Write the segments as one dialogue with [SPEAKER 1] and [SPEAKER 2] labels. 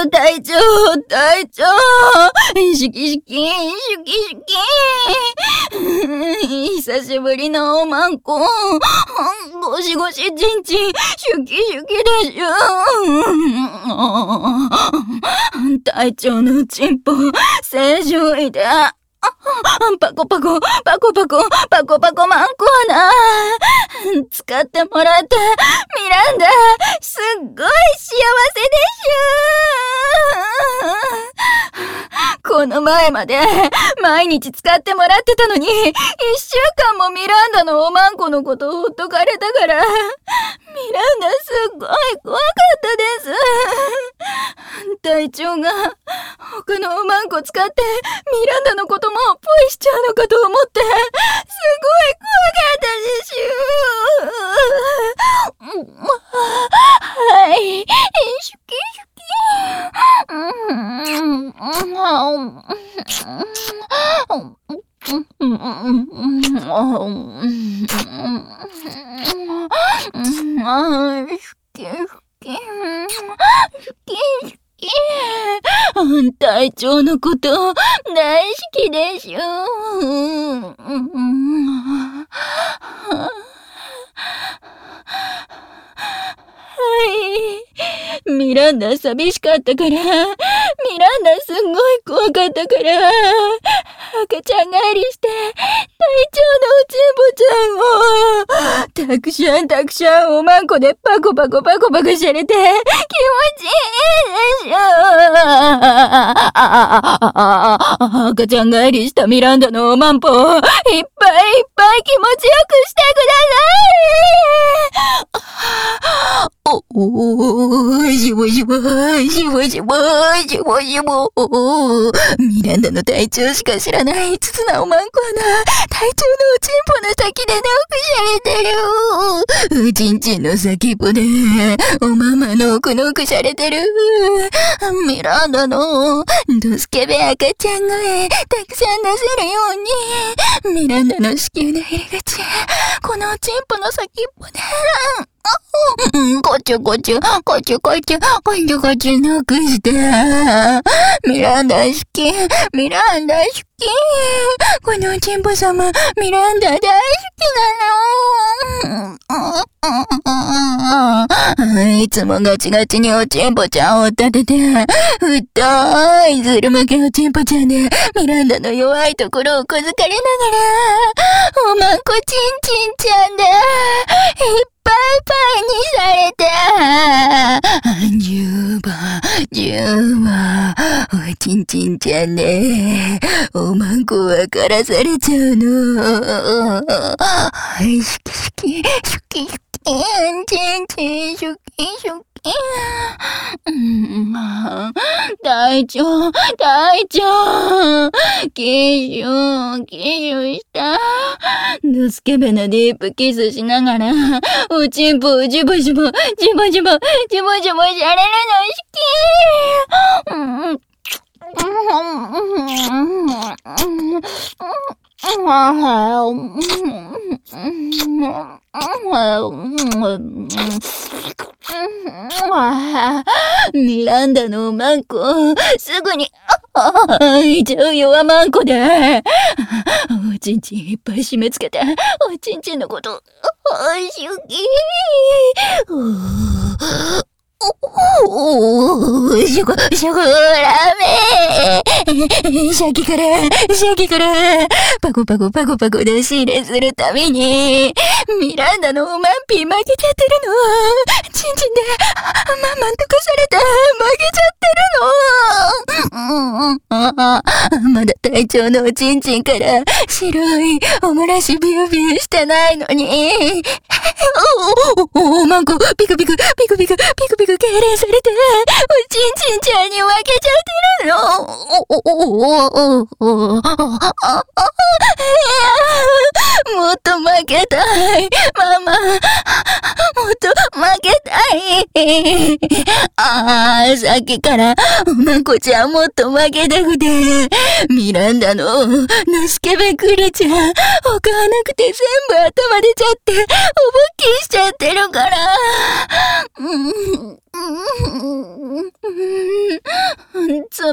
[SPEAKER 1] 隊長、シュキシュキ、久しぶりのおまんこ。ゴシゴシチンチン、シュキシュキでしょ。隊長のチンポ、正常位で。パコパコマンコはな。使ってもらって、ミランダ、すっごい幸せでしょ。この前まで、毎日使ってもらってたのに、1週間もミランダのおまんこのことをほっとかれたから、ミランダすっごい怖かったです。隊長が、他のおまんこ使って、ミランダのこともポイしちゃうのかと思って、すごい怖かったでしゅ。はい、シュキシュキ。隊長のこと大好きでしょ。ミランダ寂しかったから、ミランダすんごい怖かったから、赤ちゃん帰りして、隊長のおちんぽちゃんを、たくさんおまんこでパコパコしゃれて、気持ちいいでしょ。赤ちゃん帰りしたミランダのおまんぽを、いっぱい気持ちよくしてください。しぼしぼ。ミランダの隊長しか知らないつつなおまんこはな、隊長のおちんぽの先でノックされてる。ちんちんの先っぽで、おままノクノクされてる。ミランダの、ドスケベ赤ちゃん声、たくさん出せるように、ミランダの子宮の入り口、このおちんぽの先っぽで、こちゅノックして。ミランダ好き。このおちんぽ様、ミランダ大好きなの。いつもガチガチにおちんぽちゃんを立てて、太いずるむけおちんぽちゃんで、ミランダの弱いところを小づかれながら、おまんこちんちんちゃんで、いっぱいにされて、10番、おちんちんちゃんね、おまんこはからされちゃうの。はい、シュキ、ちんちん、シュキ。隊長、キシュした。ドスケベなディープキスしながら、おちんぽをジボジボしゃれるの好き。ミランダのおまんこ、すぐに、いちゃうよ、まんこで。おちんちんいっぱい締め付けて、おちんちんのこと、好き。ショコラメシャキからパコで仕入れするたびにミランダのおまんぴ負けちゃってるの。チンチンでマンとかされて負けちゃってるの。まだ隊長のおちんちんから白いおもらしビュービューしてないのにおまんこピクピク痙攣されておちんちんちゃんに負けちゃってるの。もっと負けたいママ、もっと負けたい。さっきからおまんこちゃんもっと負けたくてミランダのナスケベクリちゃん他はなくて全部頭出ちゃっておぼっきりしちゃってるから。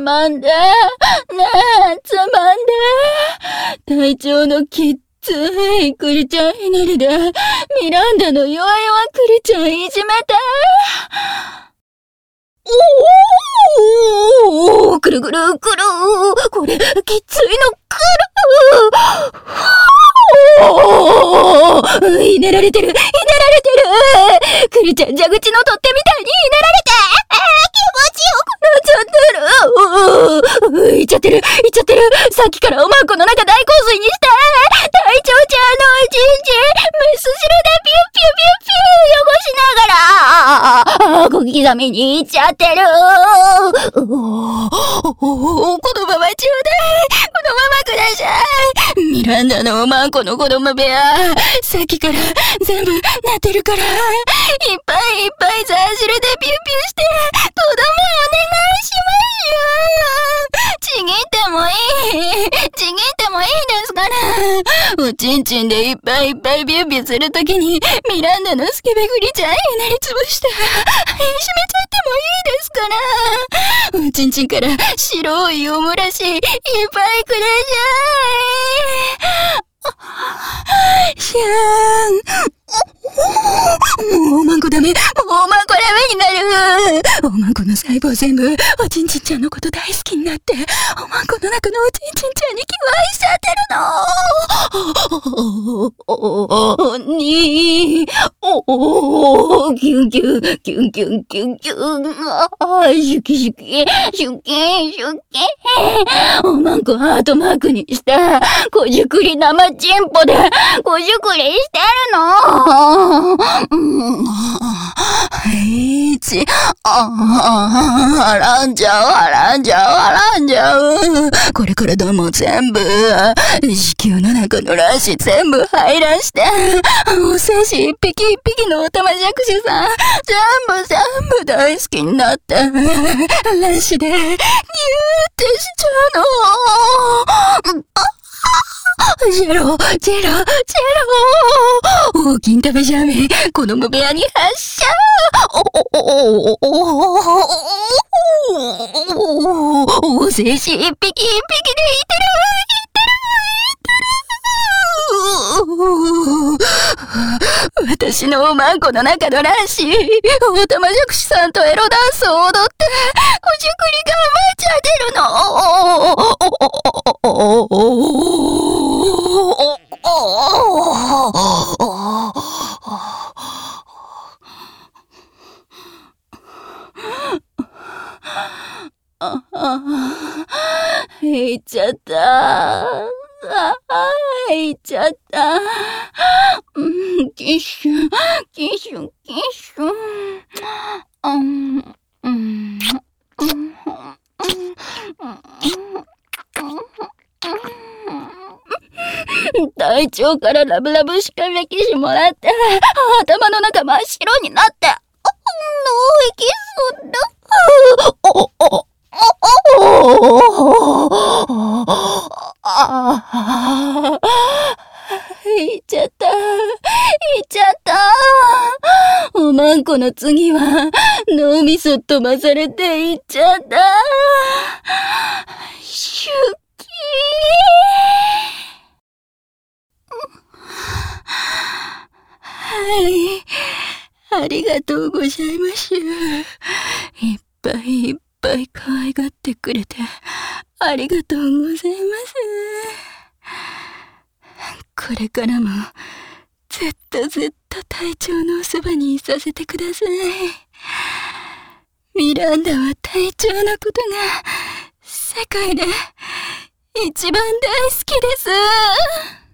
[SPEAKER 1] まんで。ねえ、つまんで。体調のきっついクリちゃんひねりで、ミランダの弱々クリちゃんいじめて。おー、くるくるくる。これ、きついのくる。おー、ひねられてる、ひねられてる。クリちゃん蛇口の取っ手みたいにひねられて、気持ちよくなっちゃってる。いっちゃってる、いっちゃってる。さっきからおまんこの中大洪水にして。隊長ちゃんのおちんちん、メス汁でピュッピュッピュッピュッ汚しながら、小刻みにいっちゃってる。このままちょうだい。このままください。ミランダのおまんこの子供部屋、さっきから全部なってるから、いっぱいいっぱいザー汁でピュッピュして、とどめお願いします。ちぎってもいい。ちぎってもいいですから。おちんちんでいっぱいいっぱいビュッビュするときに、ミランダのスケベグリちゃんひねりつぶして、締めちゃってもいいですから。おちんちんから白いおもらし、いっぱいください。シャーン。もうおまんこダメ。もうおまんこダメになる。おまんこの細胞全部、おちんちんちゃんのこと大好きになって、おまんこの中のおちんちんちゃんに気配しちゃってるの。キュンキュン、キュンキュン、キュンキュン。シュキシュキ、シュキシュキ。おまんこハートマークにした、こじゅくり生チンポで、こじゅくりしてるの。はらんじゃう。これからどうも全部、子宮の中の卵子全部排卵して、お精子一匹一匹のオタマジャクシさん、全部大好きになって、卵子で、ギューってしちゃうの。ジェロ大金食べじゃめ、子供部屋に発射。お精子一匹一匹でいてる。私のおまんこの中の卵子、オタマジャクシさんとエロダンスを踊って、こじゅくり頑張っちゃってるの。いっちゃった。いっちゃった。キシュ。隊長からラブラブしかめきしもらって、頭の中真っ白になって、息すんだ。いっちゃった。おまんこの次は、脳みそ飛ばされていっちゃった。シュキー。はい。ありがとうございます。いっぱいいっぱい可愛がってくれて、ありがとうございます。これからも、ずっと隊長のおそばにいさせてください。ミランダは隊長のことが、世界で一番大好きです。